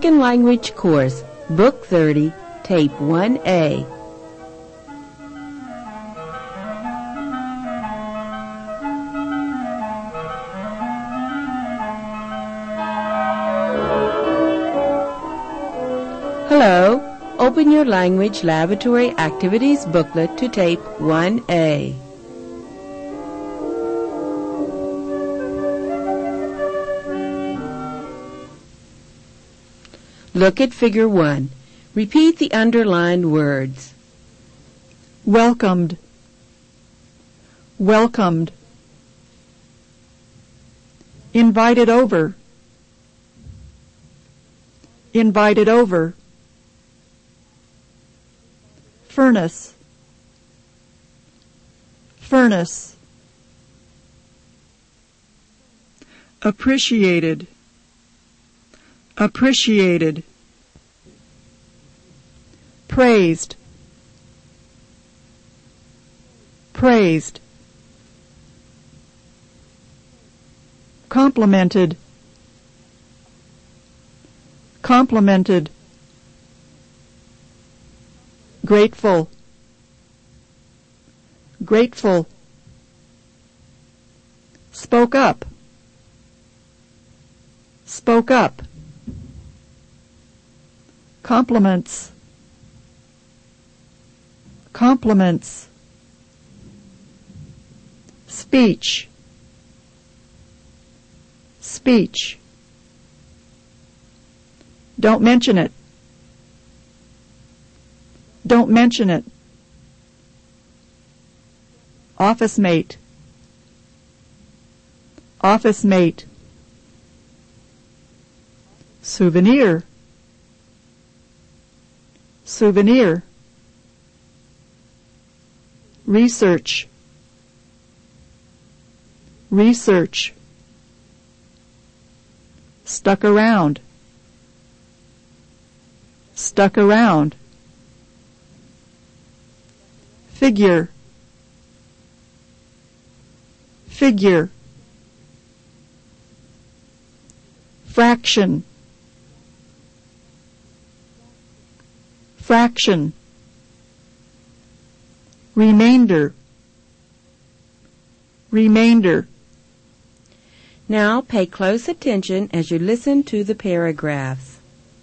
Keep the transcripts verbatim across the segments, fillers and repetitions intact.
Second Language Course, Book thirty, Tape one A. Hello. Open your Language Laboratory Activities booklet to Tape one A. Look at Figure one. Repeat the underlined words. Welcomed. Welcomed. Invited over. Invited over. Furnace. Furnace. Appreciated. Appreciated. Praised. Praised. Complimented. Complimented. Grateful. Grateful. Spoke up. Spoke up. Compliments. Compliments. Speech. Speech. Don't mention it. Don't mention it. Office mate. Office mate. Souvenir. Souvenir. Research. Research. Stuck around. Stuck around. Figure. Figure. Fraction. Fraction. Remainder. Remainder. Now pay close attention as you listen to the paragraphs.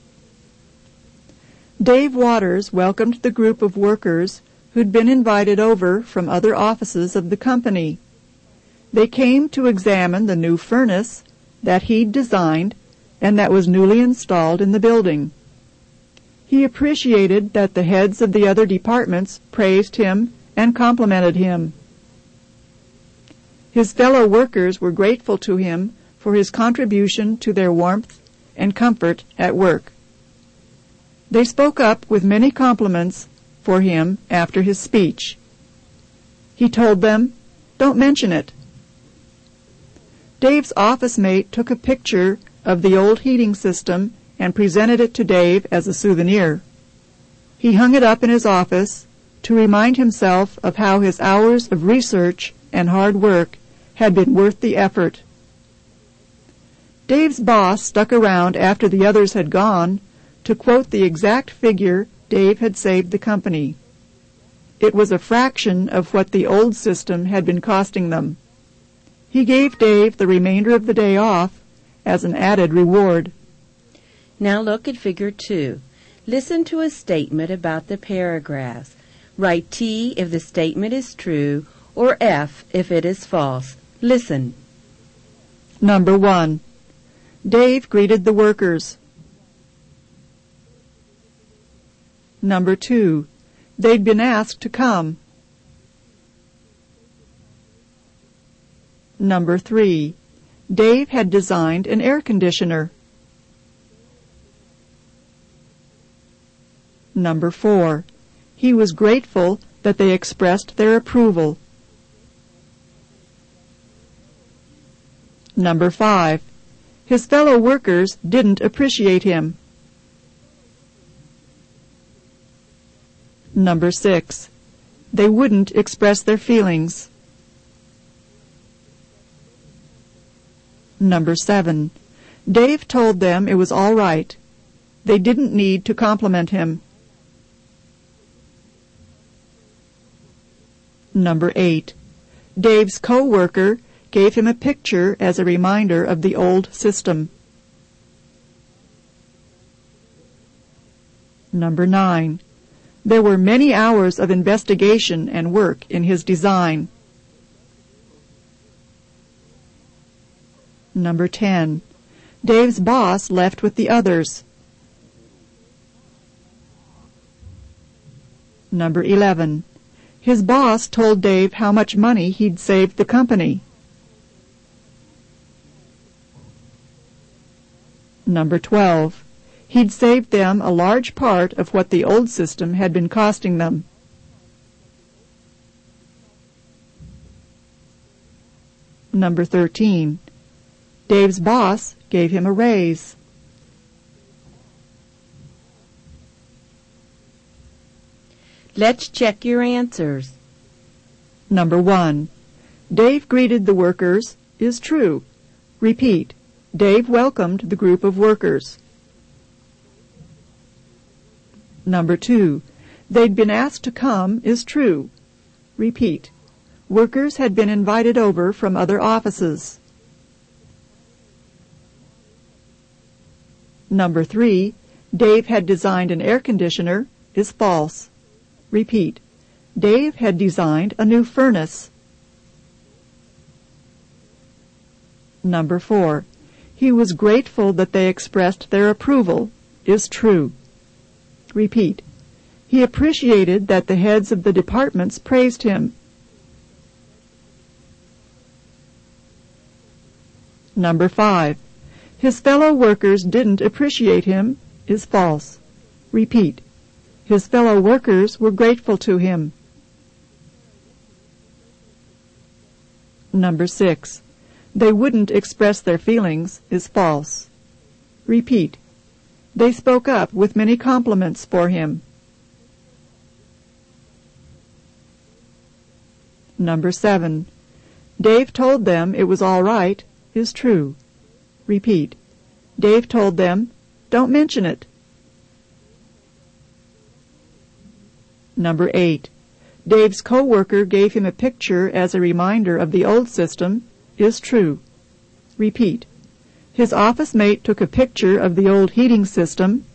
Dave Waters welcomed the group of workers who'd been invited over from other offices of the company. They came to examine the new furnace that he'd designed and that was newly installed in the building. He appreciated that the heads of the other departments praised him and complimented him. His fellow workers were grateful to him for his contribution to their warmth and comfort at work. They spoke up with many compliments for him after his speech. He told them, "Don't mention it." Dave's office mate took a picture of the old heating system and presented it to Dave as a souvenir. He hung it up in his office to remind himself of how his hours of research and hard work had been worth the effort. Dave's boss stuck around after the others had gone to quote the exact figure Dave had saved the company. It was a fraction of what the old system had been costing them. He gave Dave the remainder of the day off as an added reward. Now look at Figure two. Listen to a statement about the paragraphs. Write T if the statement is true or F if it is false. Listen. Number one. Dave greeted the workers. Number two. They'd been asked to come. Number three. Dave had designed an air conditioner. Number four. He was grateful that they expressed their approval. Number five. His fellow workers didn't appreciate him. Number six. They wouldn't express their feelings. Number seven. Dave told them it was all right. They didn't need to compliment him. Number eight. Dave's co-worker gave him a picture as a reminder of the old system. Number nine. There were many hours of investigation and work in his design. Number ten. Dave's boss left with the others. Number eleven. His boss told Dave how much money he'd saved the company. Number twelve. He'd saved them a large part of what the old system had been costing them. Number thirteen. Dave's boss gave him a raise. Let's check your answers. Number one. Dave greeted the workers is true. Repeat. Dave welcomed the group of workers. Number two. They'd been asked to come is true. Repeat. Workers had been invited over from other offices. Number three. Dave had designed an air conditioner is false. Repeat. Dave had designed a new furnace. Number four. He was grateful that they expressed their approval is true. Repeat. He appreciated that the heads of the departments praised him. Number five. His fellow workers didn't appreciate him is false. Repeat. His fellow workers were grateful to him. Number six. They wouldn't express their feelings is false. Repeat. They spoke up with many compliments for him. Number seven. Dave told them it was all right is true. Repeat. Dave told them, don't mention it. Number eight. Dave's co-worker gave him a picture as a reminder of the old system is true. Repeat. His office mate took a picture of the old heating system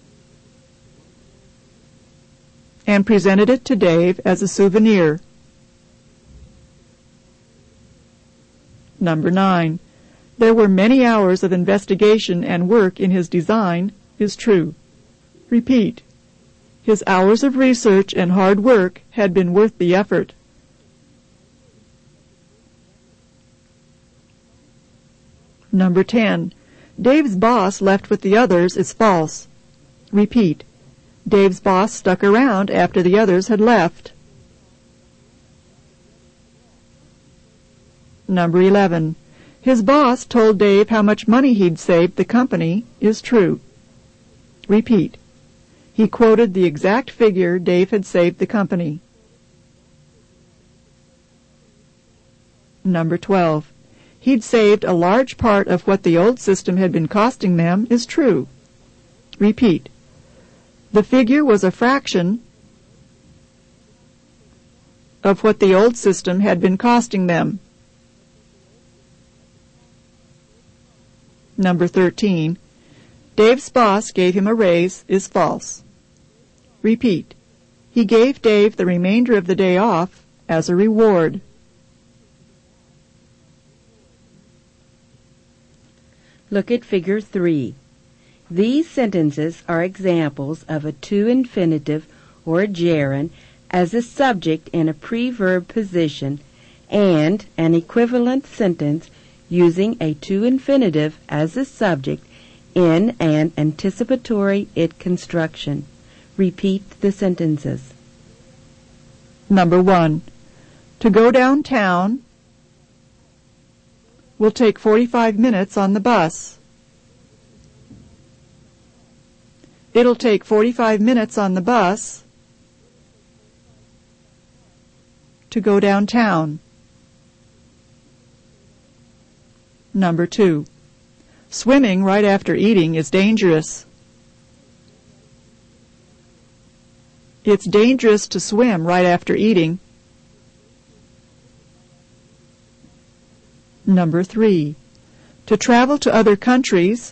and presented it to Dave as a souvenir. Number nine. There were many hours of investigation and work in his design is true. Repeat. His hours of research and hard work had been worth the effort. Number ten. Dave's boss left with the others is false. Repeat. Dave's boss stuck around after the others had left. Number eleven. His boss told Dave how much money he'd saved the company is true. Repeat. He quoted the exact figure Dave had saved the company. Number twelve. He'd saved a large part of what the old system had been costing them is true. Repeat. The figure was a fraction of what the old system had been costing them. Number thirteen. Dave's boss gave him a raise is false. Repeat. He gave Dave the remainder of the day off as a reward. Look at Figure three. These sentences are examples of a to infinitive or a gerund as a subject in a preverb position and an equivalent sentence using a to infinitive as a subject in an anticipatory it construction. Repeat the sentences. Number one. To go downtown will take forty-five minutes on the bus. It'll take forty-five minutes on the bus to go downtown. Number two. Swimming right after eating is dangerous. It's dangerous to swim right after eating. Number three, to travel to other countries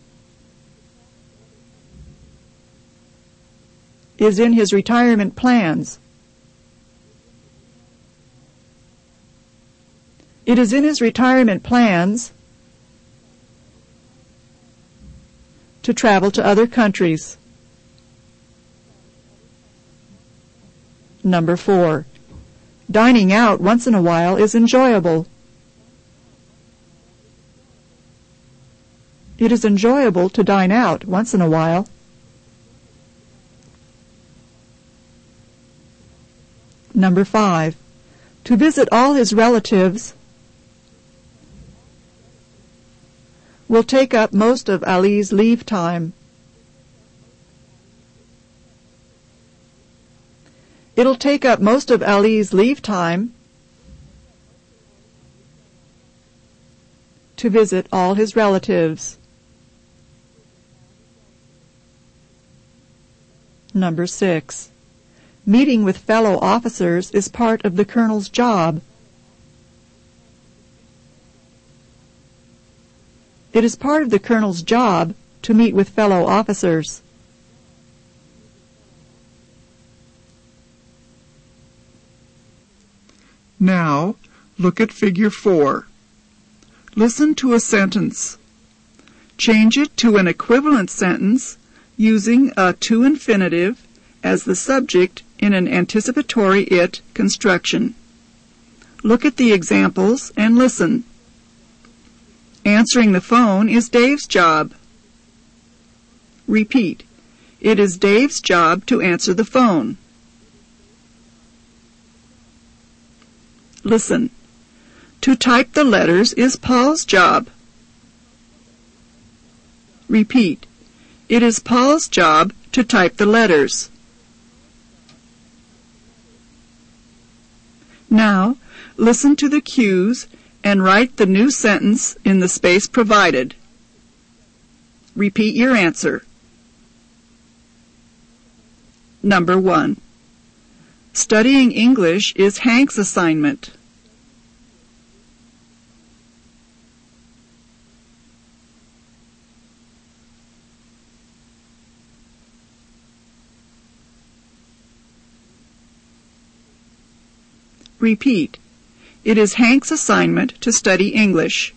is in his retirement plans. It is in his retirement plans to travel to other countries. Number four, dining out once in a while is enjoyable. It is enjoyable to dine out once in a while. Number five, to visit all his relatives will take up most of Ali's leave time. It'll take up most of Ali's leave time to visit all his relatives. Number six, meeting with fellow officers is part of the colonel's job. It is part of the colonel's job to meet with fellow officers. Now, look at figure four. Listen to a sentence. Change it to an equivalent sentence using a to infinitive as the subject in an anticipatory it construction. Look at the examples and listen. Answering the phone is Dave's job. Repeat. It is Dave's job to answer the phone. Listen. To type the letters is Paul's job. Repeat. It is Paul's job to type the letters. Now, listen to the cues and write the new sentence in the space provided. Repeat your answer. Number one. Studying English is Hank's assignment. Repeat. It is Hank's assignment to study English.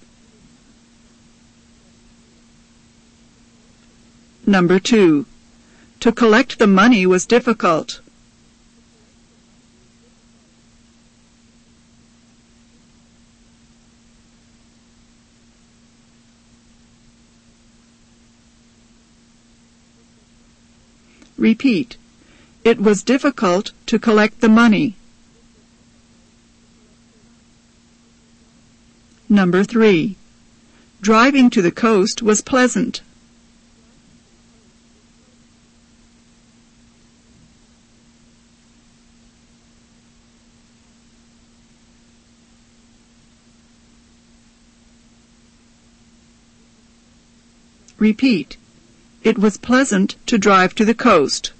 Number two. To collect the money was difficult. Repeat. It was difficult to collect the money. Number three. Driving to the coast was pleasant. Repeat. It was pleasant to drive to the coast.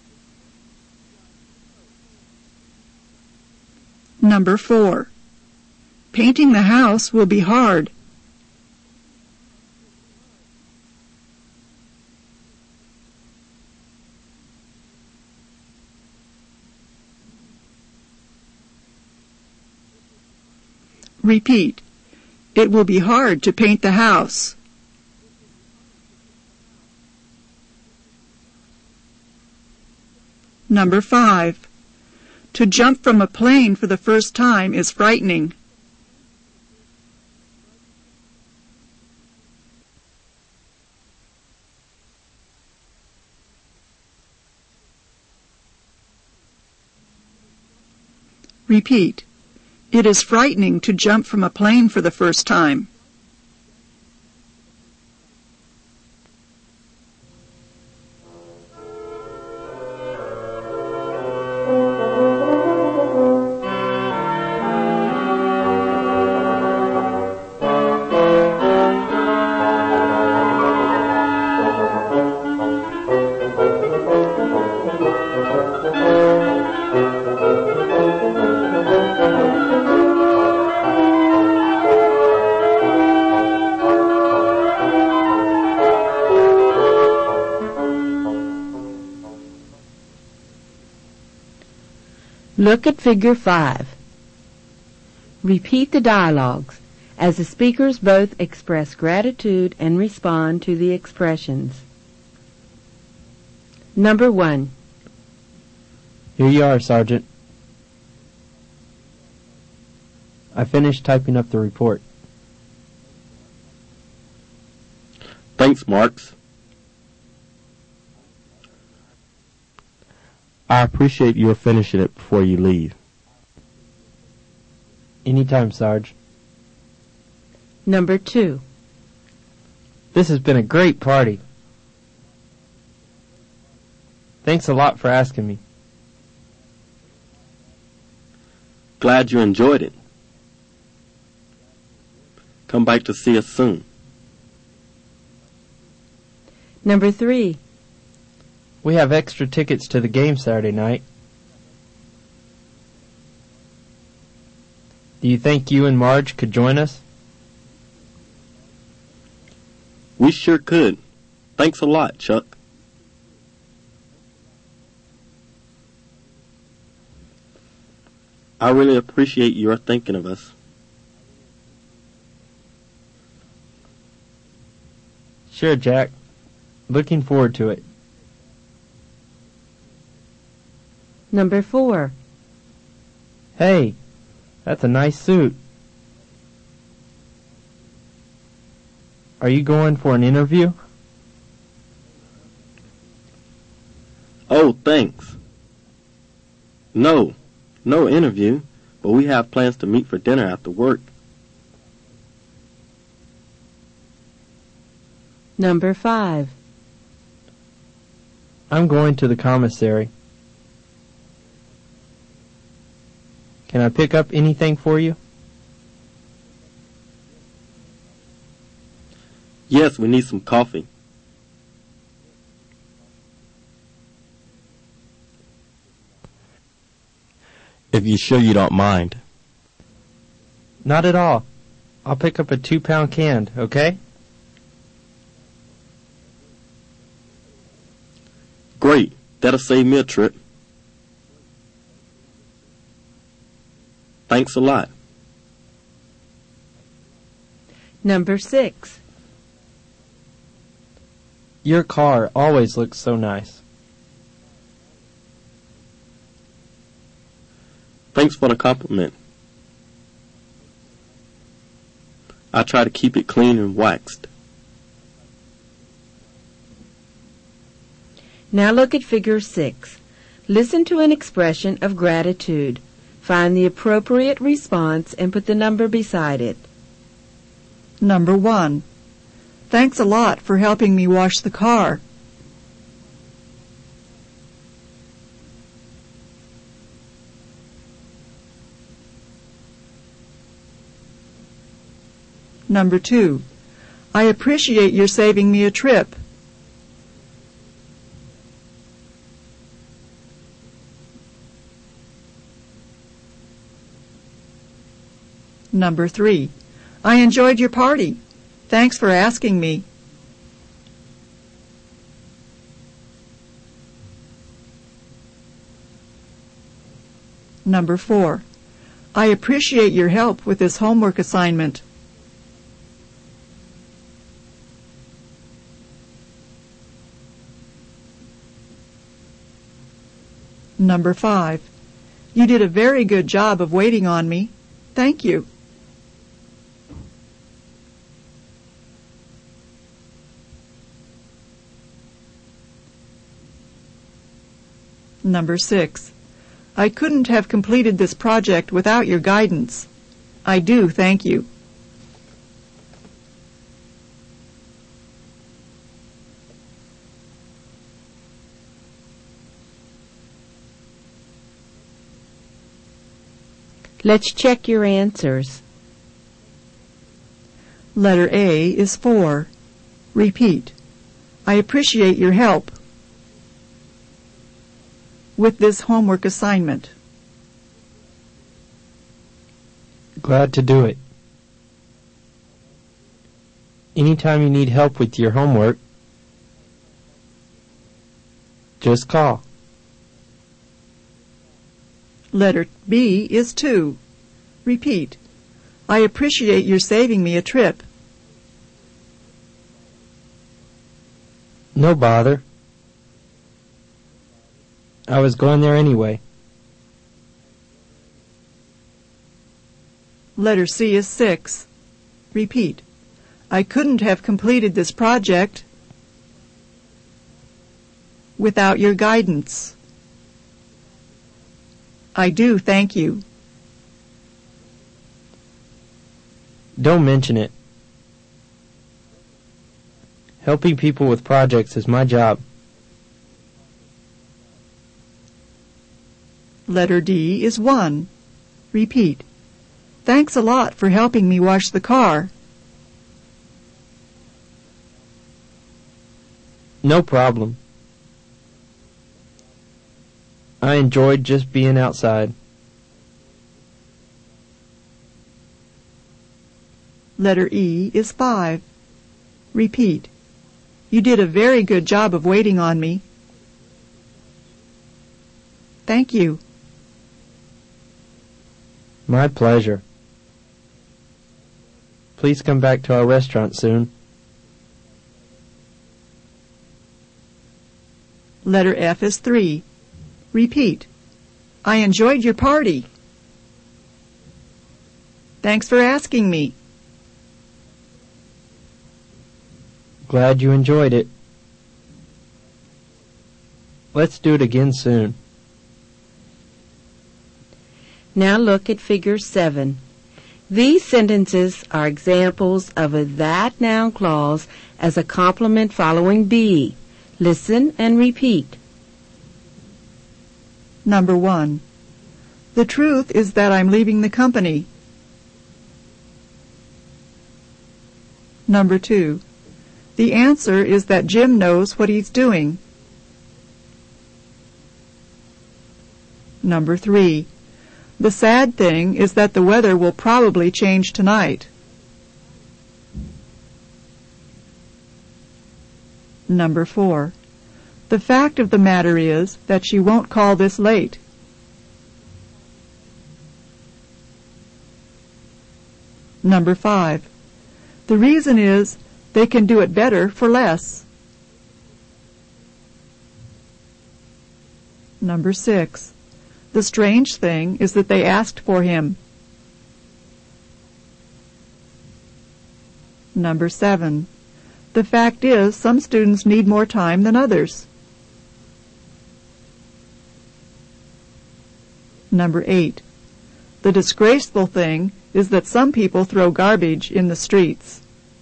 Number four. Painting the house will be hard. Repeat. It will be hard to paint the house. Number five. To jump from a plane for the first time is frightening. Repeat. It is frightening to jump from a plane for the first time. Look at Figure five. Repeat the dialogues as the speakers both express gratitude and respond to the expressions. Number one. Here you are, Sergeant. I finished typing up the report. Thanks, Marks. I appreciate your finishing it before you leave. Anytime, Sarge. Number two. This has been a great party. Thanks a lot for asking me. Glad you enjoyed it. Come back to see us soon. Number three. We have extra tickets to the game Saturday night. Do you think you and Marge could join us? We sure could. Thanks a lot, Chuck. I really appreciate your thinking of us. Sure, Jack. Looking forward to it. Number four. Hey, that's a nice suit. Are you going for an interview? Oh, thanks. No, no interview, but we have plans to meet for dinner after work. Number five. I'm going to the commissary. Can I pick up anything for you? Yes, we need some coffee. If you're sure you don't mind. Not at all. I'll pick up a two-pound can, okay? Great. That'll save me a trip. Thanks a lot. Number six. Your car always looks so nice. Thanks for the compliment. I try to keep it clean and waxed. Now look at Figure six. Listen to an expression of gratitude. Find the appropriate response and put the number beside it. Number one. Thanks a lot for helping me wash the car. Number two. I appreciate your saving me a trip. Number three. I enjoyed your party. Thanks for asking me. Number four. I appreciate your help with this homework assignment. Number five. You did a very good job of waiting on me. Thank you. Number six. I couldn't have completed this project without your guidance. I do thank you. Let's check your answers. Letter A is four. Repeat. I appreciate your help with this homework assignment. Glad to do it. Anytime you need help with your homework, just call. Letter B is two. Repeat. I appreciate your saving me a trip. No bother. I was going there anyway. Letter C is six. Repeat. I couldn't have completed this project without your guidance. I do, thank you. Don't mention it. Helping people with projects is my job. Letter D is one. Repeat. Thanks a lot for helping me wash the car. No problem. I enjoyed just being outside. Letter E is five. Repeat. You did a very good job of waiting on me. Thank you. My pleasure. Please come back to our restaurant soon. Letter F is three. Repeat. I enjoyed your party. Thanks for asking me. Glad you enjoyed it. Let's do it again soon. Now look at figure seven. These sentences are examples of a that noun clause as a complement following be. Listen and repeat. Number one. The truth is that I'm leaving the company. Number two. The answer is that Jim knows what he's doing. Number three. The sad thing is that the weather will probably change tonight. Number four. The fact of the matter is that she won't call this late. Number five. The reason is they can do it better for less. Number six. The strange thing is that they asked for him. Number seven. The fact is some students need more time than others. Number eight. The disgraceful thing is that some people throw garbage in the streets.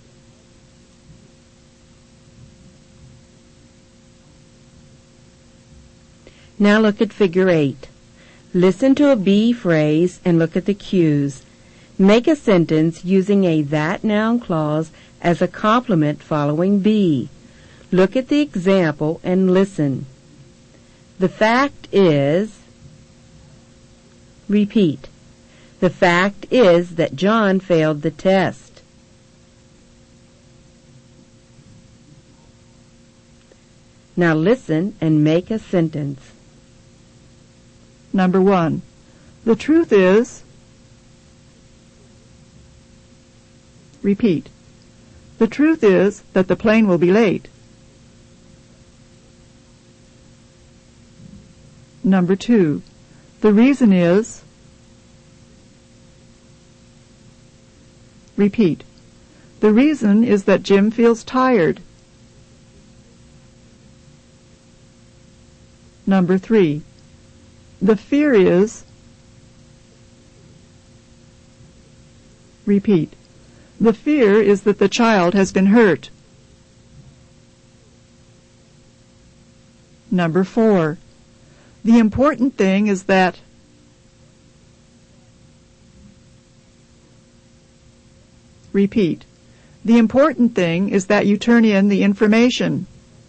Now look at figure eight. Listen to a be phrase and look at the cues. Make a sentence using a that noun clause as a complement following be. Look at the example and listen. The fact is, repeat. The fact is that John failed the test. Now listen and make a sentence. Number one. The truth is, repeat. The truth is that the plane will be late. Number two. The reason is, repeat. The reason is that Jim feels tired. Number three. The fear is, repeat. The fear is that the child has been hurt. Number four. The important thing is that, repeat. The important thing is that you turn in the information.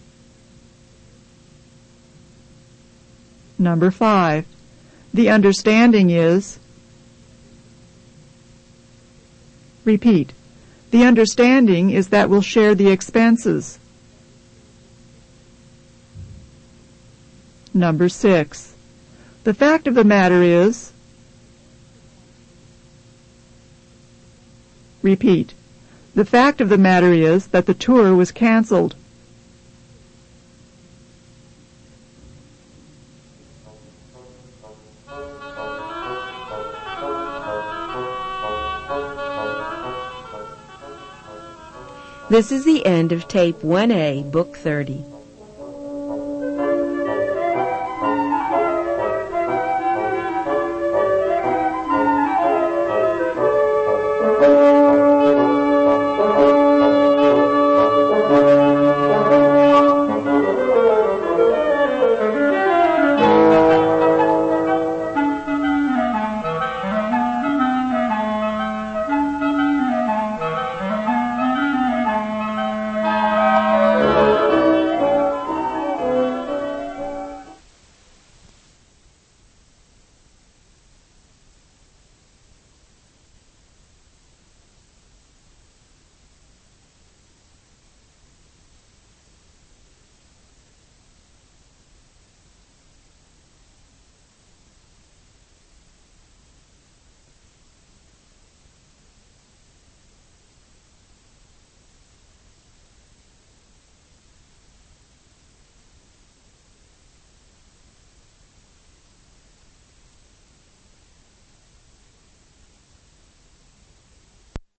Number five. The understanding is, repeat. The understanding is that we'll share the expenses. Number six. The fact of the matter is... Repeat. The fact of the matter is that the tour was canceled. This is the end of Tape one A, Book thirty.